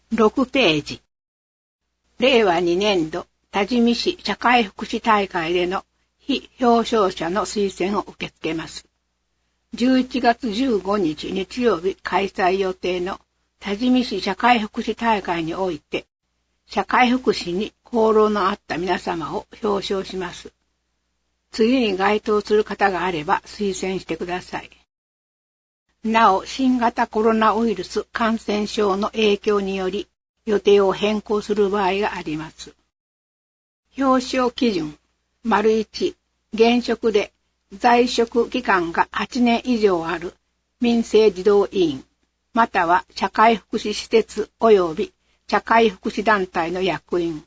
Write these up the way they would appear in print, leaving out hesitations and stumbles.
6ページ。令和2年度多治見市社会福祉大会での非表彰者の推薦を受け付けます。11月15日日曜日開催予定の多治見市社会福祉大会において、社会福祉に功労のあった皆様を表彰します。次に該当する方があれば推薦してください。なお、新型コロナウイルス感染症の影響により予定を変更する場合があります。表彰基準 ① 現職で在職期間が8年以上ある民生児童委員または社会福祉施設及び社会福祉団体の役員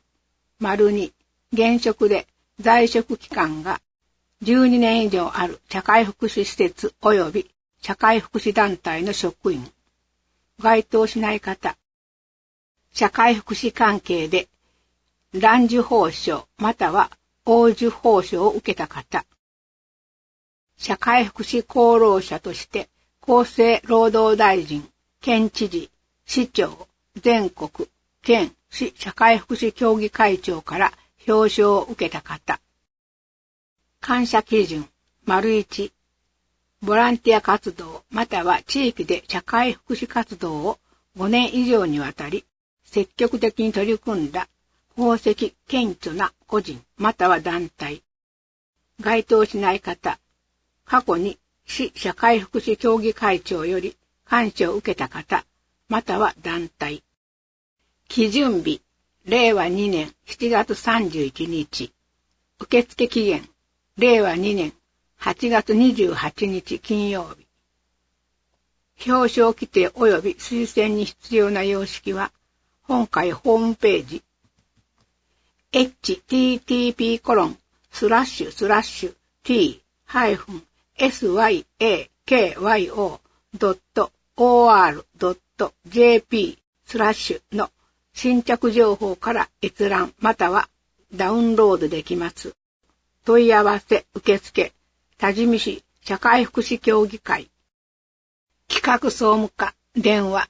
② 現職で在職期間が12年以上ある社会福祉施設及び社会福祉団体の職員。該当しない方。社会福祉関係で蘭寿報奨または応寿報奨を受けた方。社会福祉功労者として厚生労働大臣、県知事、市長、全国、県、市社会福祉協議会長から表彰を受けた方。感謝基準 ① ボランティア活動または地域で社会福祉活動を5年以上にわたり積極的に取り組んだ功績顕著な個人または団体。該当しない方。過去に市社会福祉協議会長より感謝を受けた方または団体。基準日令和2年7月31日。受付期限令和2年8月28日金曜日。表彰規定及び推薦に必要な様式は、本会ホームページ、http://t-syakyo.or.jp/ の新着情報から閲覧またはダウンロードできます。問い合わせ受付多治見市社会福祉協議会企画総務課電話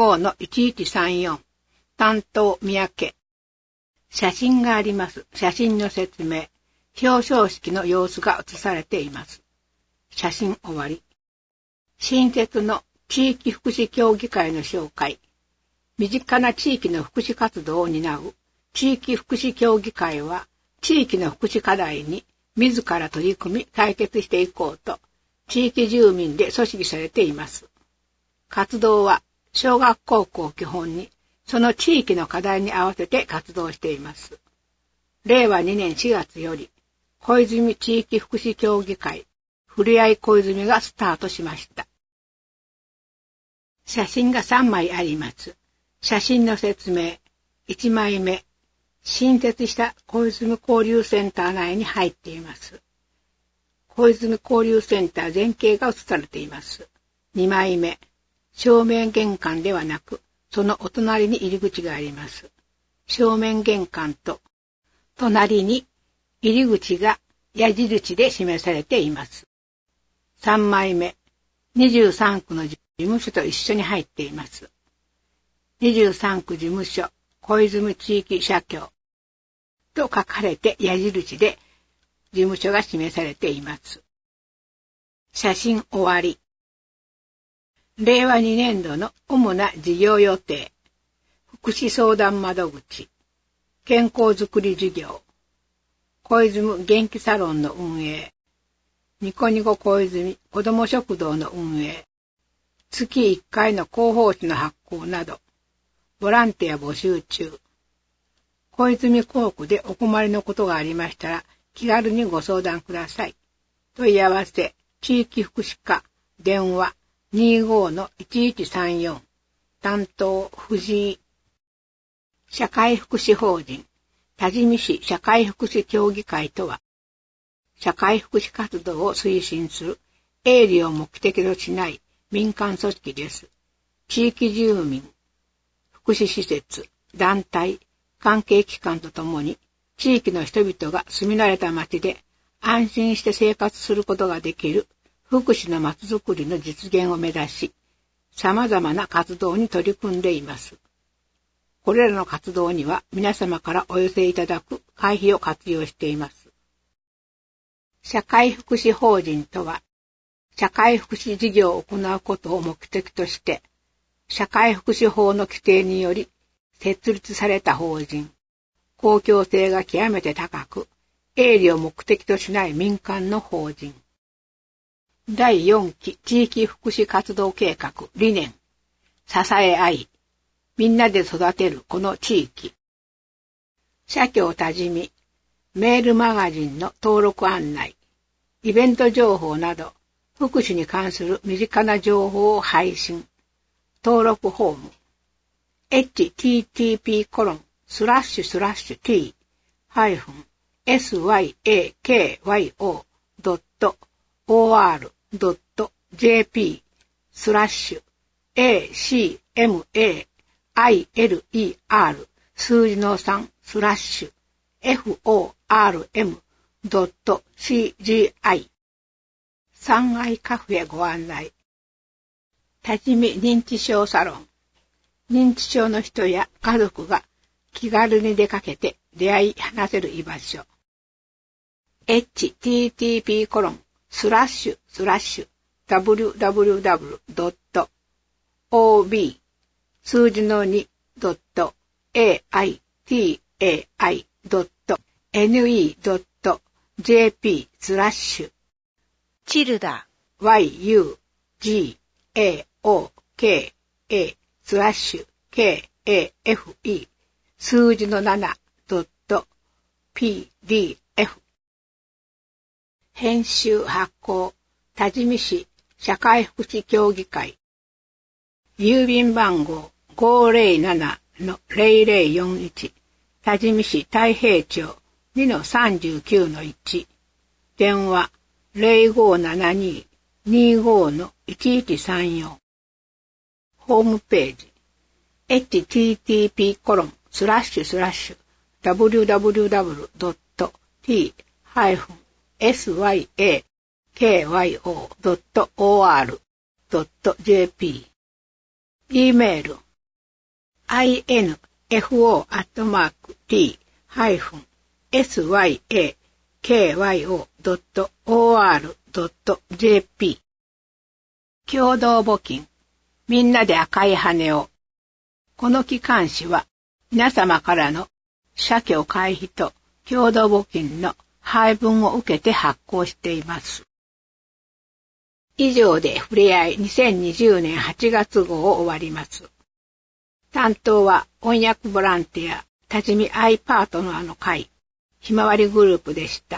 25-1134 担当三宅写真があります。写真の説明表彰式の様子が写されています。写真終わり。新設の地域福祉協議会の紹介身近な地域の福祉活動を担う地域福祉協議会は地域の福祉課題に自ら取り組み解決していこうと地域住民で組織されています。活動は小学高校を基本にその地域の課題に合わせて活動しています。令和2年4月より小泉地域福祉協議会ふれあい小泉がスタートしました。写真が3枚あります。写真の説明1枚目新設した小泉交流センター内に入っています。小泉交流センター全景が写されています。2枚目、正面玄関ではなく、そのお隣に入り口があります。正面玄関と隣に入り口が矢印で示されています。3枚目、23区の事務所と一緒に入っています。23区事務所、小泉地域社協と書かれて矢印で事務所が示されています。写真終わり。令和2年度の主な事業予定。福祉相談窓口。健康づくり事業。小泉元気サロンの運営。ニコニコ小泉子ども食堂の運営。月1回の広報誌の発行など。ボランティア募集中。小泉校区でお困りのことがありましたら気軽にご相談ください。問い合わせ地域福祉課電話 25-1134 担当藤井。社会福祉法人多治見市社会福祉協議会とは社会福祉活動を推進する営利を目的としない民間組織です。地域住民福祉施設、団体、関係機関とともに地域の人々が住み慣れた町で安心して生活することができる福祉の町づくりの実現を目指し、様々な活動に取り組んでいます。 これらの活動には皆様からお寄せいただく会費を活用しています。社会福祉法人とは、社会福祉事業を行うことを目的として、社会福祉法の規定により設立された法人、公共性が極めて高く、営利を目的としない民間の法人。第4期地域福祉活動計画理念、支え合い、みんなで育てるこの地域。社協多治見、メールマガジンの登録案内、イベント情報など、福祉に関する身近な情報を配信。登録フォーム。http://t-syaker.org.acmailler 数字の 3/form.cgi 3階カフェご案内。多治見認知症サロン。認知症の人や家族が気軽に出かけて出会い話せる居場所。http://www.ob 数字の 2.aitai.ne.jp チルダ yugaoka/kafe 数字の 7.pdf 編集発行多治見市社会福祉協議会郵便番号 507-0041 多治見市太平町 2-39-1 電話 0572-25-1134 ホームページ http://www.syakyo.or.jp E メール info@syakyo.or.jp 共同募金みんなで赤い羽を。この機関誌は皆様からの社協会費と共同募金の配分を受けて発行しています。以上でふれあい2020年8月号を終わります。担当は翻訳ボランティア多治見アイパートナーの会ひまわりグループでした。